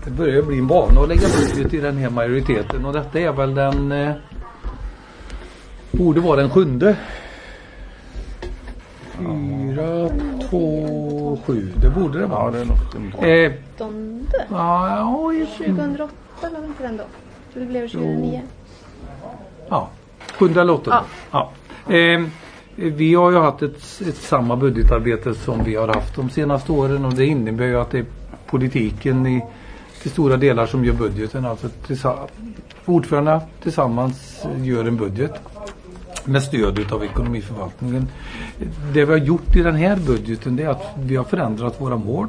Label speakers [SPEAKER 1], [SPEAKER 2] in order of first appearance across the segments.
[SPEAKER 1] Det börjar bli en vana att lägga budget i den här majoriteten. Och detta är väl den... borde vara den 7:e. 4, 2, 7. Det borde det vara.
[SPEAKER 2] Ja, det är nog 7:e.
[SPEAKER 3] 2008 eller inte den då? Så det blev 2009.
[SPEAKER 1] Ja, 7 eller 8. Ja. Vi har ju haft ett samma budgetarbete som vi har haft de senaste åren, och det innebär ju att det är politiken till stora delar som gör budgeten. Alltså ordförandena tillsammans gör en budget med stöd av ekonomiförvaltningen. Det vi har gjort i den här budgeten, det är att vi har förändrat våra mål.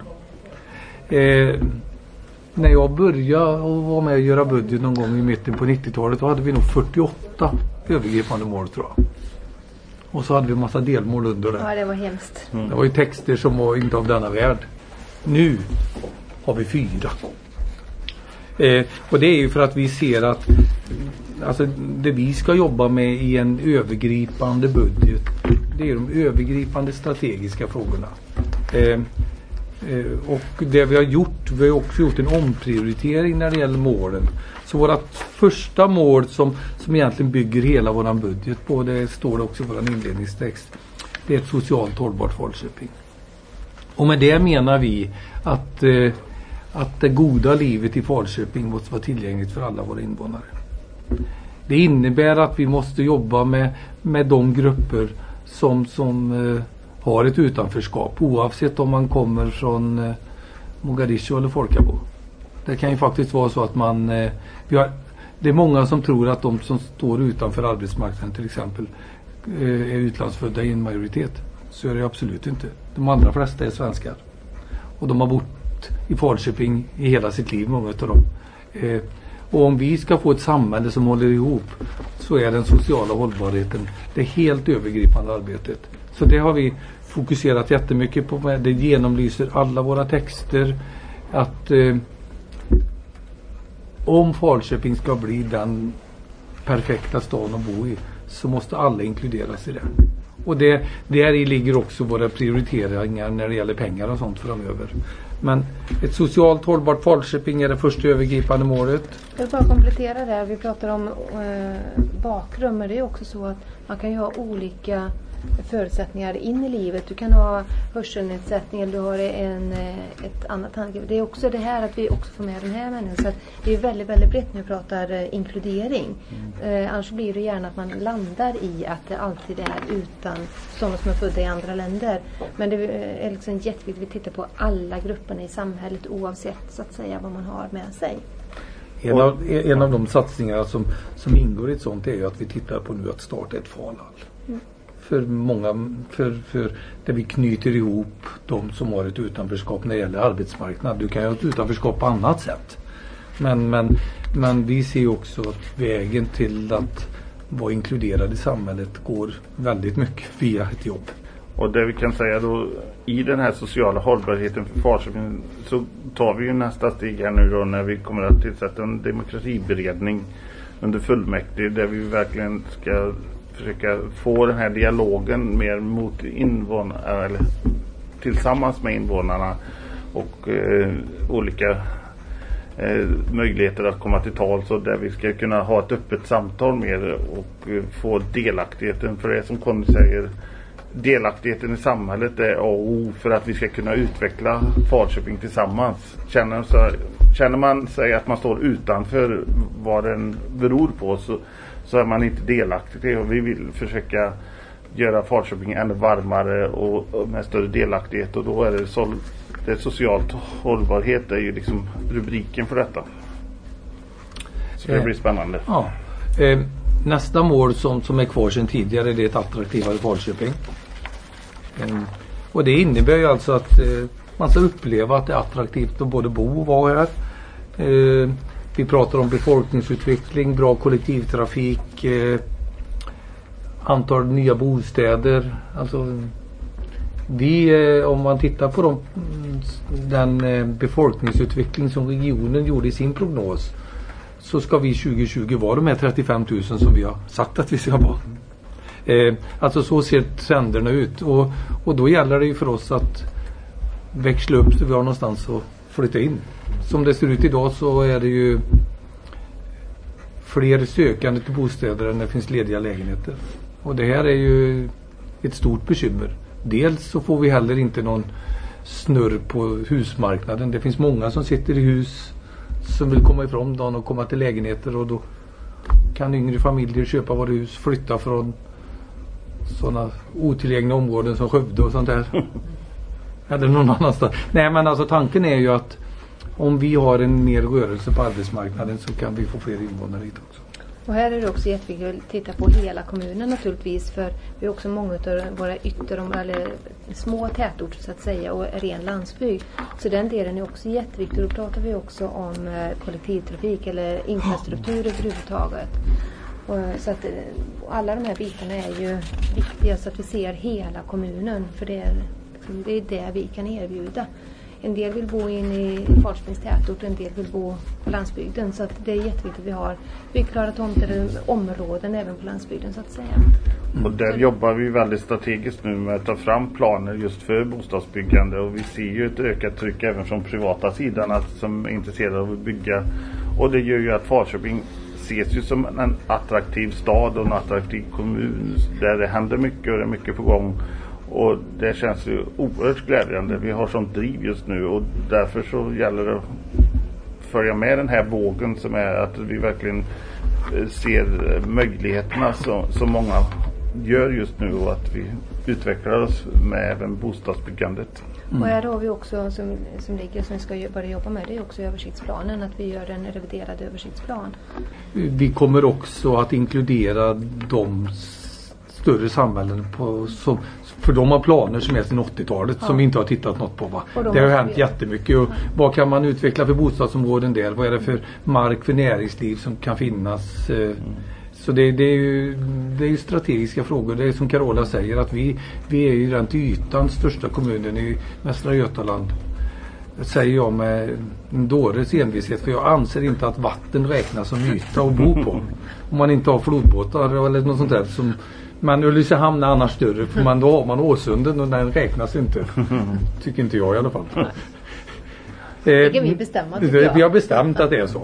[SPEAKER 1] När jag började och var med och göra budget någon gång i mitten på 90-talet, då hade vi nog 48 övergripande mål, tror jag. Och så hade vi en massa delmål under det.
[SPEAKER 3] Ja, det var hemskt.
[SPEAKER 1] Det var ju texter som var inte av denna värld. Nu har vi 4. Och det är ju för att vi ser att alltså, det vi ska jobba med i en övergripande budget, det är de övergripande strategiska frågorna. Och det vi har också gjort en omprioritering när det gäller målen. Så vårt första mål som egentligen bygger hela våran budget på, det står det också i våran inledningstext, det är ett socialt hållbart Falköping. Och med det menar vi att det goda livet i Falköping måste vara tillgängligt för alla våra invånare. Det innebär att vi måste jobba med de grupper som har ett utanförskap, oavsett om man kommer från Mogadishu eller Folkabo. Det kan ju faktiskt vara så att det är många som tror att de som står utanför arbetsmarknaden till exempel är utlandsfödda i en majoritet. Så är det absolut inte. De allra flesta är svenskar. Och de har bott i Falköping i hela sitt liv, många av dem. Och om vi ska få ett samhälle som håller ihop, så är den sociala hållbarheten det helt övergripande arbetet. Så det har vi fokuserat jättemycket på. Det genomlyser alla våra texter. Att om Falköping ska bli den perfekta staden att bo i, så måste alla inkluderas i det. Och där i ligger också våra prioriteringar när det gäller pengar och sånt framöver. Men ett socialt hållbart Falköping är det första övergripande målet.
[SPEAKER 3] Jag vill bara komplettera där. Vi pratar om bakgrund, men det är också så att man kan ju ha olika förutsättningar in i livet. Du kan ha hörselnedsättning eller du har ett annat handikapp. Det är också det här att vi också får med den här människan. Så att det är väldigt, väldigt brett när vi pratar inkludering. Annars blir det gärna att man landar i att det alltid är utan sådana som är födda i andra länder. Men det är liksom jätteviktigt att vi tittar på alla grupperna i samhället oavsett så att säga vad man har med sig.
[SPEAKER 1] En av de satsningar som ingår i ett sånt är ju att vi tittar på nu att starta ett Falhall. För många, för där vi knyter ihop de som har ett utanförskap när det gäller arbetsmarknad. Du kan ju ha ett utanförskap på annat sätt. Men vi ser också att vägen till att vara inkluderad i samhället går väldigt mycket via ett jobb.
[SPEAKER 2] Och det vi kan säga då, i den här sociala hållbarheten för Falköping, så tar vi ju nästa steg här nu då, när vi kommer att tillsätta en demokratiberedning under fullmäktige, där vi verkligen ska försöka få den här dialogen mer mot invånarna, eller tillsammans med invånarna, och olika möjligheter att komma till tal, så där vi ska kunna ha ett öppet samtal med och få delaktigheten. För det som Conny säger, delaktigheten i samhället är A och O för att vi ska kunna utveckla Falköping tillsammans. Känner man sig att man står utanför vad den beror på, så är man inte delaktig. Och vi vill försöka göra Falköping ännu varmare och med större delaktighet, och då är det socialt hållbarhet är ju liksom rubriken för detta. Så det blir spännande.
[SPEAKER 1] Ja. Nästa mål som är kvar sedan tidigare, det är ett attraktivare Falköping. Och det innebär ju alltså att man ska uppleva att det är attraktivt att både bo och vara här. Vi pratar om befolkningsutveckling, bra kollektivtrafik, antal nya bostäder. Alltså om man tittar på den befolkningsutveckling som regionen gjorde i sin prognos, så ska vi 2020 vara de här 35 000 som vi har sagt att vi ska vara. Alltså så ser trenderna ut, och då gäller det ju för oss att växla upp så vi har någonstans att flytta in. Som det ser ut idag så är det ju fler sökande till bostäder än det finns lediga lägenheter. Och det här är ju ett stort bekymmer. Dels så får vi heller inte någon snurr på husmarknaden. Det finns många som sitter i hus som vill komma ifrån dagen och komma till lägenheter, och då kan yngre familjer köpa våra hus, flytta från sådana otillgängliga områden som Skövde och sånt där. Eller någon annanstans. Nej, men alltså tanken är ju att om vi har en mer rörelse på arbetsmarknaden så kan vi få fler invånare hit också.
[SPEAKER 3] Och här är det också jätteviktigt att titta på hela kommunen naturligtvis, för vi har också många av våra eller små tätorter så att säga och ren landsbygd. Så den delen är också jätteviktig. Då pratar vi också om kollektivtrafik eller infrastruktur överhuvudtaget. Och så att alla de här bitarna är ju viktiga så att vi ser hela kommunen, för det är det vi kan erbjuda. En del vill bo in i Falköpings tätort, en del vill bo på landsbygden. Så att det är jätteviktigt att vi har byggklara tomter områden även på landsbygden så att säga.
[SPEAKER 2] Och där jobbar vi väldigt strategiskt nu med att ta fram planer just för bostadsbyggande. Och vi ser ju ett ökat tryck även från privata sidan som är intresserade av att bygga. Och det gör ju att Falköping ses ju som en attraktiv stad och en attraktiv kommun där det händer mycket och det är mycket på gång. Och det känns ju oerhört glädjande. Vi har sånt driv just nu och därför så gäller det att följa med den här vågen som är att vi verkligen ser möjligheterna som många gör just nu och att vi utvecklar oss med även bostadsbyggandet.
[SPEAKER 3] Och här har vi också som ligger som vi ska börja jobba med, det är också översiktsplanen, att vi gör en reviderad översiktsplan.
[SPEAKER 1] Vi kommer också att inkludera de större samhällen för de har planer som är sedan 80-talet som vi inte har tittat något på. Va? Det har hänt jättemycket. Och vad kan man utveckla för bostadsområden där? Vad är det för mark för näringsliv som kan finnas? Så det är ju strategiska frågor. Det är som Carola säger att vi är ju den till ytan största kommunen i Västra Götaland. Det säger jag med en dåres envishet, för jag anser inte att vatten räknas som yta att bo på. Om man inte har flodbåtar eller något sånt där som. Men Ulricehamn är annars större, för då har man Åsunden och den räknas inte. Tycker inte jag i alla fall.
[SPEAKER 3] Det kan vi bestämma, tycker jag.
[SPEAKER 1] Vi har bestämt att det är så.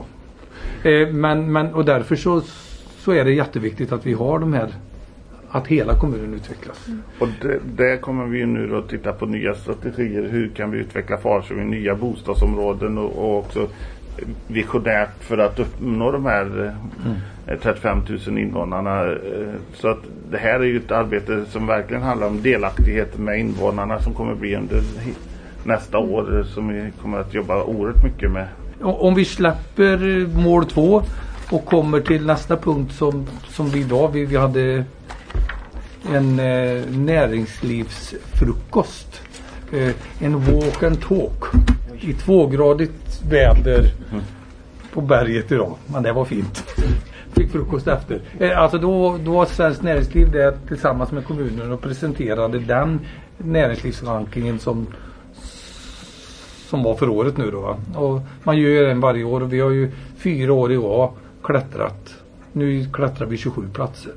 [SPEAKER 1] Och därför så är det jätteviktigt att vi har de här, att hela kommunen utvecklas.
[SPEAKER 2] Och där kommer vi nu då att titta på nya strategier. Hur kan vi utveckla Falköping, nya bostadsområden och också visionärt för att uppnå de här 35 000 invånarna. Så att det här är ju ett arbete som verkligen handlar om delaktighet med invånarna som kommer bli under nästa år, som vi kommer att jobba oerhört mycket med.
[SPEAKER 1] Om vi släpper mål 2 och kommer till nästa punkt som vi idag, vi hade en näringslivsfrukost, en walk and talk i 2-gradigt väder på berget idag, men det var fint. Fick frukost efter. Alltså då var Svenskt Näringsliv där tillsammans med kommunen och presenterade den näringslivsrankingen som var för året nu då. Va? Och man gör den varje år och vi har ju 4 år i rad klättrat. Nu klättrar vi 27 platser.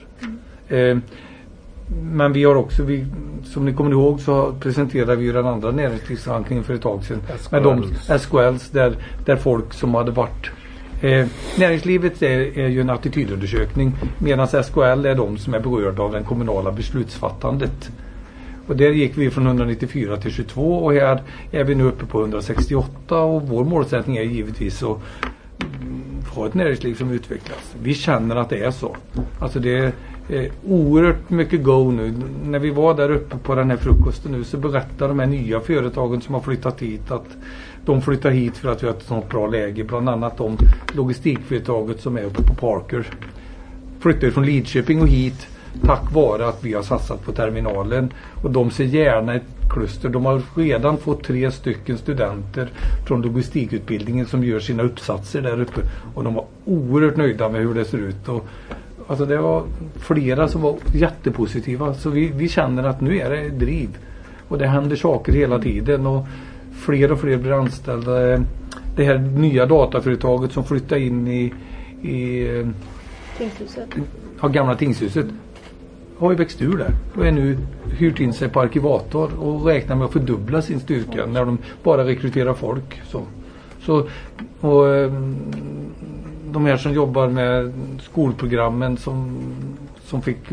[SPEAKER 1] Men vi har också, som ni kommer ihåg så presenterade vi ju den andra näringslivsrankingen för ett tag sedan. Med de SKLs där folk som hade varit näringslivet är ju en attitydundersökning, medan SKL är de som är berörda av den kommunala beslutsfattandet. Och där gick vi från 194 till 22 och här är vi nu uppe på 168 och vår målsättning är givetvis att ha ett näringsliv som utvecklas. Vi känner att det är så. Alltså det är oerhört mycket go nu. När vi var där uppe på den här frukosten nu så berättar de här nya företagen som har flyttat hit att de flyttar hit för att vi har ett sånt bra läge. Bland annat de logistikföretaget som är uppe på Parker flyttar från Lidköping och hit tack vare att vi har satsat på terminalen. Och de ser gärna ett kluster. De har redan fått 3 stycken studenter från logistikutbildningen som gör sina uppsatser där uppe. Och de var oerhört nöjda med hur det ser ut. Och alltså det var flera som var jättepositiva. Så vi känner att nu är det driv. Och det händer saker hela tiden. Och fler blir anställda. Det här nya dataföretaget som flyttar in i
[SPEAKER 3] Tingshuset.
[SPEAKER 1] Ja, gamla tingshuset. Har ju växt ur där. Och är nu hyrt in sig på arkivator och räknar med att fördubbla sin styrka när de bara rekryterar folk. Så. Och de här som jobbar med skolprogrammen som fick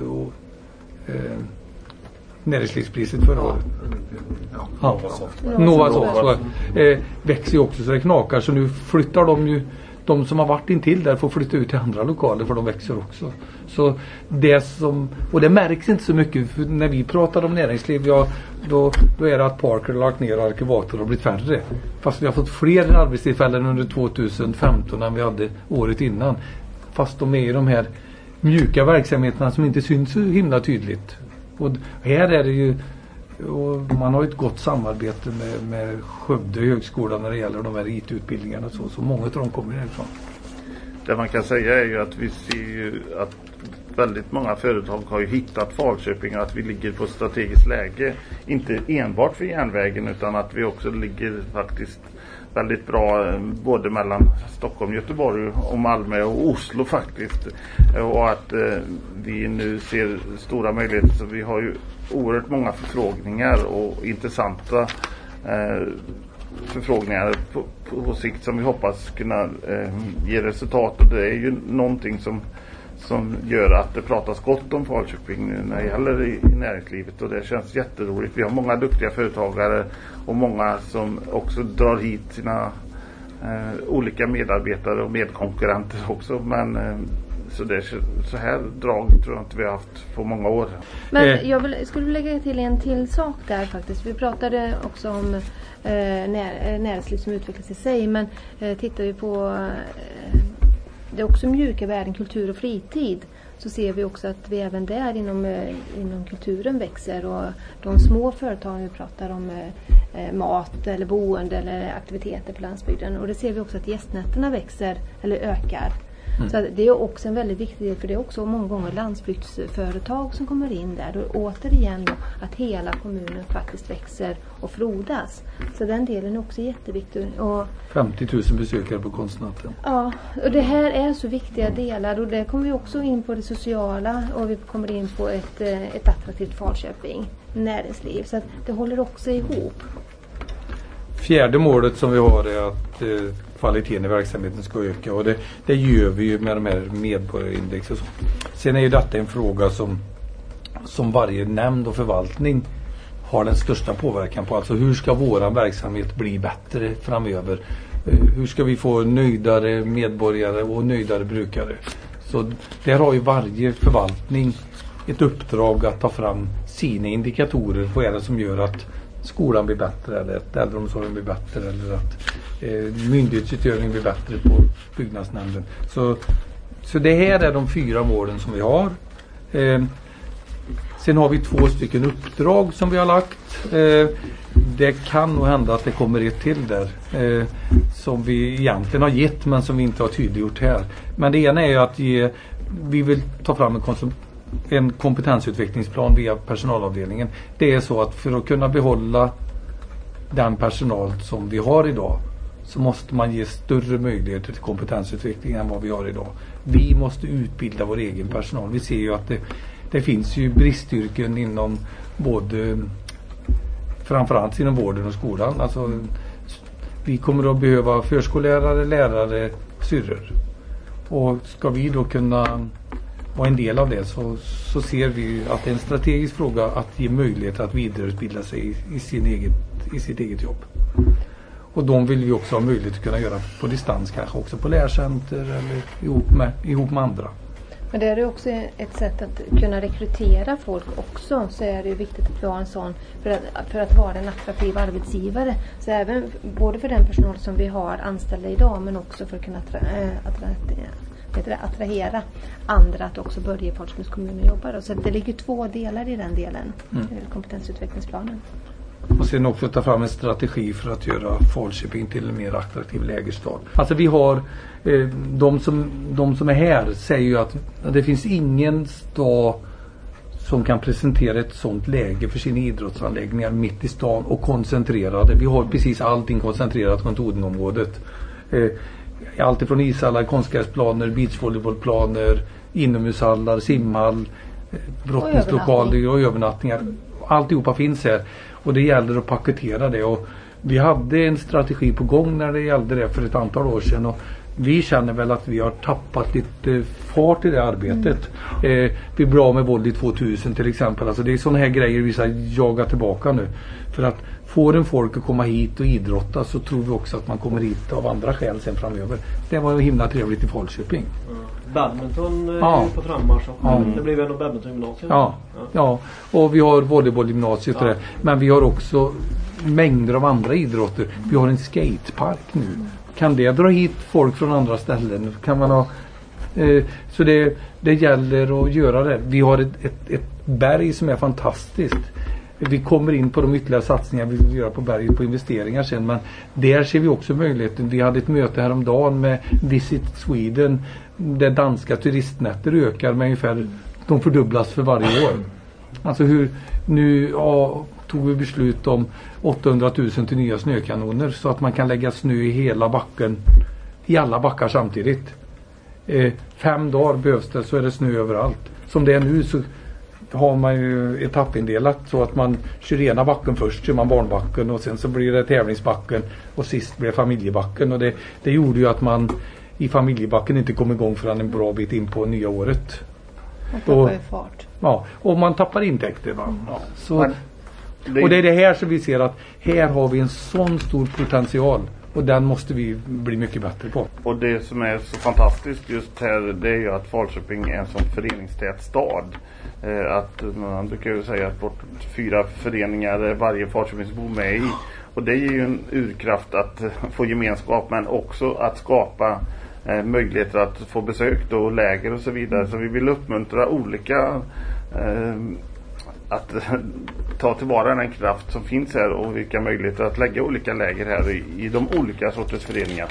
[SPEAKER 1] näringslivspriset förra året. Novasoft växer ju också så det knakar, så nu flyttar de som har varit intill där får flytta ut till andra lokaler för de växer också. Så och det märks inte så mycket för när vi pratar om näringsliv, då är det att Parker har lagt ner och Arkivator har blivit färre. Fast vi har fått fler arbetstillfällen under 2015 än vi hade året innan. Fast de är ju de här mjuka verksamheterna som inte syns så himla tydligt. Och här är det ju, och man har ett gott samarbete med Skövde högskola när det gäller de här IT-utbildningarna så många av dem kommer härifrån.
[SPEAKER 2] Det man kan säga är ju att vi ser ju att väldigt många företag har ju hittat Falköping och att vi ligger på strategiskt läge, inte enbart för järnvägen utan att vi också ligger faktiskt väldigt bra både mellan Stockholm, Göteborg och Malmö och Oslo faktiskt, och att vi nu ser stora möjligheter. Så vi har ju oerhört många förfrågningar och intressanta förfrågningar på sikt som vi hoppas kunna ge resultat, och det är ju någonting som gör att det pratas gott om Falköping nu när det gäller i näringslivet, och det känns jätteroligt. Vi har många duktiga företagare och många som också drar hit sina olika medarbetare och medkonkurrenter också, men så här drag tror jag inte vi har haft på många år.
[SPEAKER 3] Men jag skulle lägga till en till sak där faktiskt. Vi pratade också om näringsliv som utvecklas i sig, men tittar vi på det är också mjuka värden, kultur och fritid, så ser vi också att vi även där inom kulturen växer, och de små företagen vi pratar om mat eller boende eller aktiviteter på landsbygden, och det ser vi också att gästnätterna växer eller ökar. Så det är också en väldigt viktig del, för det är också många gånger landsbygdsföretag som kommer in där, och återigen då, att hela kommunen faktiskt växer och frodas. Så den delen är också jätteviktig. Och
[SPEAKER 1] 50 000 besökare på konstnatten.
[SPEAKER 3] Ja, och det här är så viktiga delar, och det kommer vi också in på det sociala, och vi kommer in på ett attraktivt Falköping näringsliv, så att det håller också ihop.
[SPEAKER 1] Fjärde målet som vi har är att kvaliteten i verksamheten ska öka, och det gör vi ju med de här medborgarindex och så. Sen är ju detta en fråga som varje nämnd och förvaltning har den största påverkan på. Alltså hur ska våran verksamhet bli bättre framöver? Hur ska vi få nöjdare medborgare och nöjdare brukare? Så där har ju varje förvaltning ett uppdrag att ta fram sina indikatorer. Vad är det som gör att skolan blir bättre, eller att äldreomsorgen blir bättre, eller att myndighetsutövning blir bättre på byggnadsnämnden. Så det här är de 4 målen som vi har. Sen har vi 2 stycken uppdrag som vi har lagt. Det kan nog hända att det kommer ett till där som vi egentligen har gett men som vi inte har tydliggjort här. Men det ena är ju att vi vill ta fram en kompetensutvecklingsplan via personalavdelningen. Det är så att för att kunna behålla den personal som vi har idag så måste man ge större möjligheter till kompetensutveckling än vad vi har idag. Vi måste utbilda vår egen personal. Vi ser ju att det finns ju bristyrken inom framförallt inom vården och skolan. Alltså, vi kommer att behöva förskollärare, lärare, syrror. Och ska vi då kunna vara en del av det så ser vi att det är en strategisk fråga att ge möjlighet att vidareutbilda sig i sitt eget jobb. Och de vill vi också ha möjlighet att kunna göra på distans, kanske också på lärcenter eller ihop med andra.
[SPEAKER 3] Men det är också ett sätt att kunna rekrytera folk också, så är det ju viktigt att vi har en sån för att vara en attraktiv arbetsgivare. Så även både för den personal som vi har anställda idag, men också för att kunna attrahera andra att också börja i Falköpings kommun och jobba då. Så det ligger 2 delar i den delen, kompetensutvecklingsplanen.
[SPEAKER 1] Och sen också ta fram en strategi för att göra Falköping till en mer attraktiv lägerstad. Alltså vi har de som är här säger ju att det finns ingen stad som kan presentera ett sånt läge för sina idrottsanläggningar mitt i stan och koncentrerade. Vi har precis allting koncentrerat runt Odenområdet. Allt ifrån ishallar, konstgräsplaner, beachvolleybollplaner, inomhushallar, simhall, brottningslokaler och övernattningar. Alltihopa finns här. Och det gäller att paketera det, och Vi hade en strategi på gång när det gällde det för ett antal år sedan och vi känner väl att vi har tappat lite fart i det arbetet. Vi är bra med våld i 2000 till exempel. Alltså det är sådana här grejer vi ska jaga tillbaka nu. För att får en folk att komma hit och idrotta så tror vi också att man kommer hit av andra skäl sen framöver. Det var himla trevligt i Falköping.
[SPEAKER 4] Badminton är ju på frammarsch och det blev ändå badmintongymnasiet.
[SPEAKER 1] Ja, och vi har volleybollgymnasiet och det. Men vi har också mängder av andra idrotter. Vi har en skatepark nu. Kan det dra hit folk från andra ställen? Kan man ha, så det gäller att göra det. Vi har ett berg som är fantastiskt. Vi kommer in på de ytterligare satsningar vi vill göra på berget på investeringar sen. Men där ser vi också möjligheten. Vi hade ett möte häromdagen med Visit Sweden. Där danska turistnätter ökar med ungefär, de fördubblas för varje år. Alltså nu tog vi beslut om 800 000 till nya snökanoner så att man kan lägga snö i hela backen, i alla backar samtidigt. 5 dagar behövs det, så är det snö överallt. Som det är nu så har man ju etappindelat så att man kör ena backen först, kör man barnbacken och sen så blir det tävlingsbacken och sist blir familjebacken och det gjorde ju att man i familjebacken inte kom igång förrän en bra bit in på nya året.
[SPEAKER 3] Man tappar ju fart.
[SPEAKER 1] Ja, och man tappar intäkter. Ja, så, och det är det här som vi ser att här har vi en sån stor potential och den måste vi bli mycket bättre på.
[SPEAKER 2] Och det som är så fantastiskt just här, det är ju att Falköping är en sån föreningstät stad. Att man brukar ju säga att bort 4 föreningar varje Falköpingsbo med i. Och det är ju en urkraft att få gemenskap men också att skapa möjligheter att få besök och läger och så vidare. Så vi vill uppmuntra olika att ta tillvara den kraft som finns här och vilka möjligheter att lägga olika läger här i de olika sorters föreningar.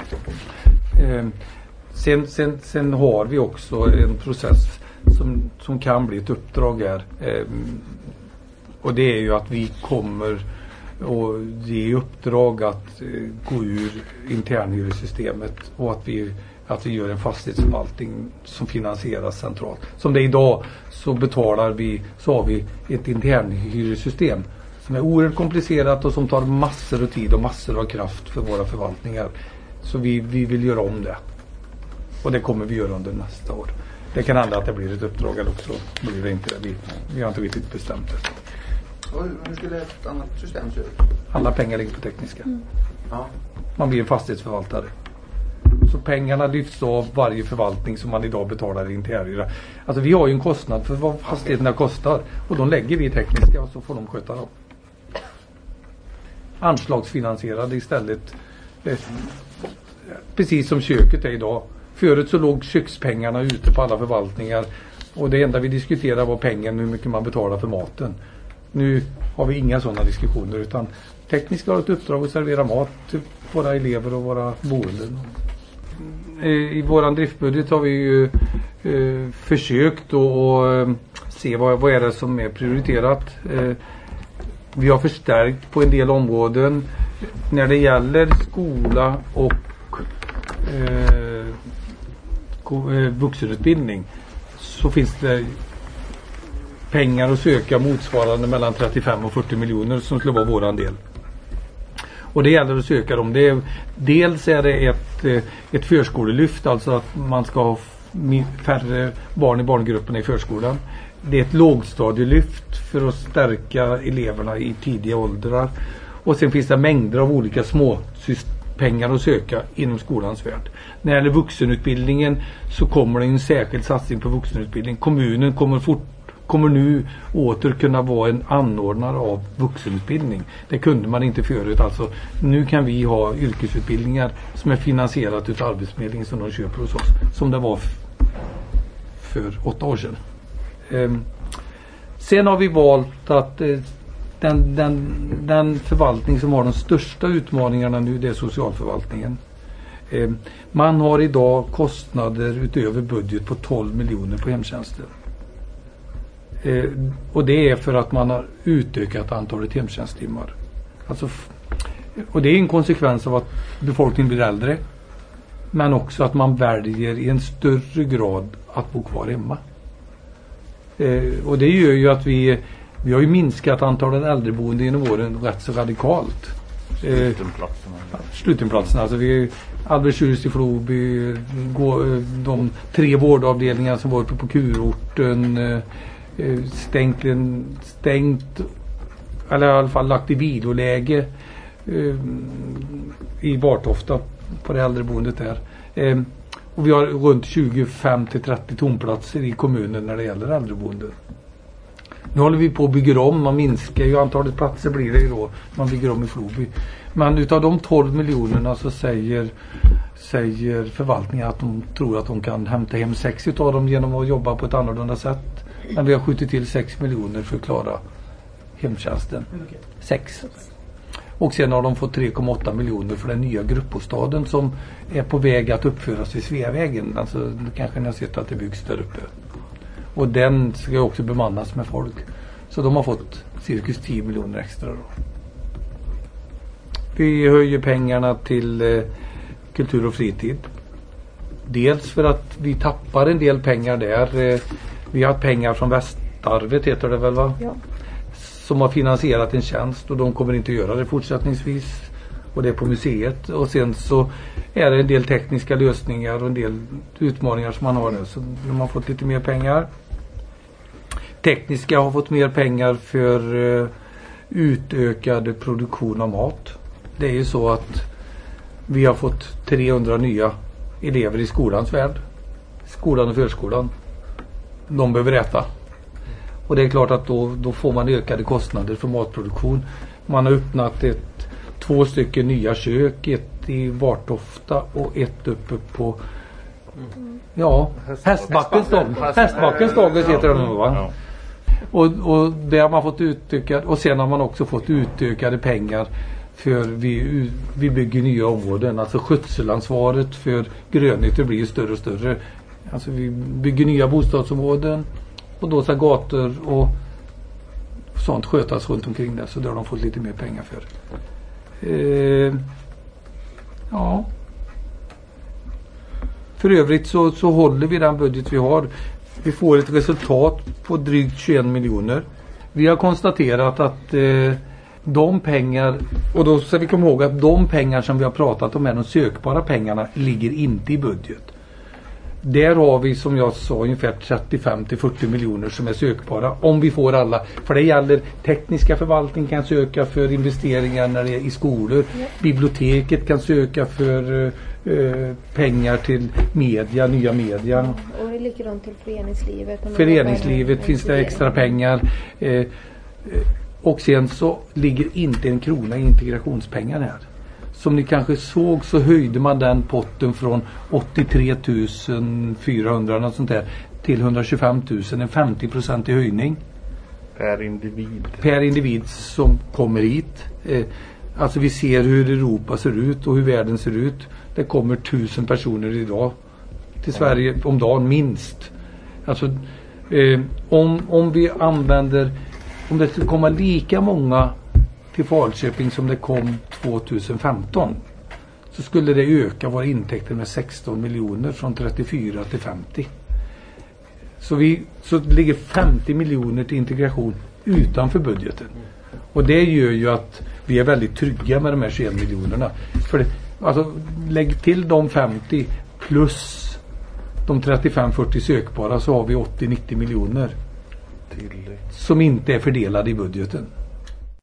[SPEAKER 1] Sen har vi också en process som kan bli ett uppdrag här. Och det är ju att vi kommer och ge uppdrag att gå ur internhyresystemet och att vi gör en fastighetsförvaltning som finansieras centralt. Som det är idag så har vi ett internhyresystem som är oerhört komplicerat och som tar massor av tid och massor av kraft för våra förvaltningar. Så vi vill göra om det. Och det kommer vi göra under nästa år. Det kan hända att det blir ett uppdrag eller också blir det inte det. Vi har inte riktigt bestämt det.
[SPEAKER 5] Och hur skulle ett annat system se ut?
[SPEAKER 1] Alla pengar ligger på tekniska.
[SPEAKER 5] Ja.
[SPEAKER 1] Man blir en fastighetsförvaltare. Så pengarna lyfts av varje förvaltning som man idag betalar i internhyra. Alltså vi har ju en kostnad för vad fastigheterna kostar. Och de lägger vi i tekniska och så får de sköta dem. Anslagsfinansierade istället. Precis som köket är idag. Förut så låg kökspengarna ute på alla förvaltningar. Och det enda vi diskuterar var pengen, hur mycket man betalar för maten. Nu har vi inga sådana diskussioner utan tekniska har ett uppdrag att servera mat till våra elever och våra boenden. I våran driftbudget har vi ju försökt att se vad är det som är prioriterat. Vi har förstärkt på en del områden när det gäller skola och vuxenutbildning så finns det pengar att söka motsvarande mellan 35 och 40 miljoner som skulle vara våran del. Och det gäller att söka dem. Dels är det ett förskolelyft, alltså att man ska ha färre barn i barngrupperna i förskolan. Det är ett lågstadielyft för att stärka eleverna i tidiga åldrar. Och sen finns det mängder av olika små pengar att söka inom skolans värld. När det gäller vuxenutbildningen så kommer det en särskild satsning på vuxenutbildning. Kommunen kommer nu åter kunna vara en anordnare av vuxenutbildning. Det kunde man inte förut. Alltså, nu kan vi ha yrkesutbildningar som är finansierat utav Arbetsförmedlingen som de köper hos oss. Som det var för 8 år sedan. Sen har vi valt att den förvaltning som har de största utmaningarna nu, det är socialförvaltningen. Man har idag kostnader utöver budget på 12 miljoner på hemtjänsten. Och det är för att man har utökat antalet hemtjänsttimmar. Alltså, och det är en konsekvens av att befolkningen blir äldre. Men också att man väljer i en större grad att bo kvar hemma. Och det gör ju att vi har ju minskat antalet äldreboende inom åren rätt så radikalt.
[SPEAKER 2] Slutenplatserna.
[SPEAKER 1] Alltså vi Albertshus i Floby, de 3 vårdavdelningar som var uppe på kurorten, stängt eller i alla fall lagt i viloläge i Bartofta på det äldreboendet där. Och vi har runt 25-30 tomplatser i kommunen när det gäller äldreboenden. Nu håller vi på att bygga om, man minskar ju antalet platser blir det ju då, man bygger om i Floby. Men utav de 12 miljonerna så säger förvaltningen att de tror att de kan hämta hem 6 utav dem genom att jobba på ett annorlunda sätt. Men vi har skjutit till 6 miljoner för att klara hemtjänsten. 6. Och sen har de fått 3,8 miljoner för den nya gruppbostaden som är på väg att uppföras vid Sveavägen. Alltså kanske ni har sett att det byggs där uppe. Och den ska också bemannas med folk. Så de har fått cirkus 10 miljoner extra då. Vi höjer pengarna till kultur och fritid. Dels för att vi tappar en del pengar där. Vi har pengar från Västarvet heter det väl va?
[SPEAKER 3] Ja.
[SPEAKER 1] Som har finansierat en tjänst och de kommer inte göra det fortsättningsvis. Och det är på museet. Och sen så är det en del tekniska lösningar och en del utmaningar som man har där. Så de har fått lite mer pengar. Tekniska har fått mer pengar för utökad produktion av mat. Det är ju så att vi har fått 300 nya elever i skolans värld. Skolan och förskolan. De behöver äta. Och det är klart att då får man ökade kostnader för matproduktion. Man har öppnat 2 stycken nya kök. Ett i Bartofta och ett uppe på Hästbackens dagis heter det nu va? Ja. Och det har man fått utökat. Och sen har man också fått utökade pengar för vi bygger nya områden. Alltså skötselansvaret för grönytor blir större och större. Alltså vi bygger nya bostadsområden. Och då ska gator och sånt skötas runt omkring det. Så då har de fått lite mer pengar för. Ja. För övrigt så håller vi den budget vi har. Vi får ett resultat på drygt 21 miljoner. Vi har konstaterat att de pengar, och då ska vi komma ihåg att de pengar som vi har pratat om är de sökbara pengarna ligger inte i budget. Där har vi som jag sa ungefär 35-40 miljoner som är sökbara om vi får alla. För det gäller tekniska förvaltning kan söka för investeringar när det är i skolor. Ja. Biblioteket kan söka för pengar till media, nya media.
[SPEAKER 3] Ja, och det är likadant till föreningslivet.
[SPEAKER 1] Föreningslivet finns det extra pengar. Och sen så ligger inte en krona i integrationspengar här. Som ni kanske såg så höjde man den potten från 83 400 något sånt där, till 125 000, en 50% höjning. Per individ som kommer hit. Alltså vi ser hur Europa ser ut och hur världen ser ut. Det kommer 1000 personer idag till Sverige om dagen minst. Alltså om vi använder, om det skulle komma lika många till Falköping som det kom 2015 så skulle det öka våra intäkter med 16 miljoner från 34 till 50. Så det ligger 50 miljoner till integration utanför budgeten. Och det gör ju att vi är väldigt trygga med de här 21 miljonerna. För alltså, lägg till de 50 plus de 35-40 sökbara så har vi 80-90 miljoner som inte är fördelade i budgeten.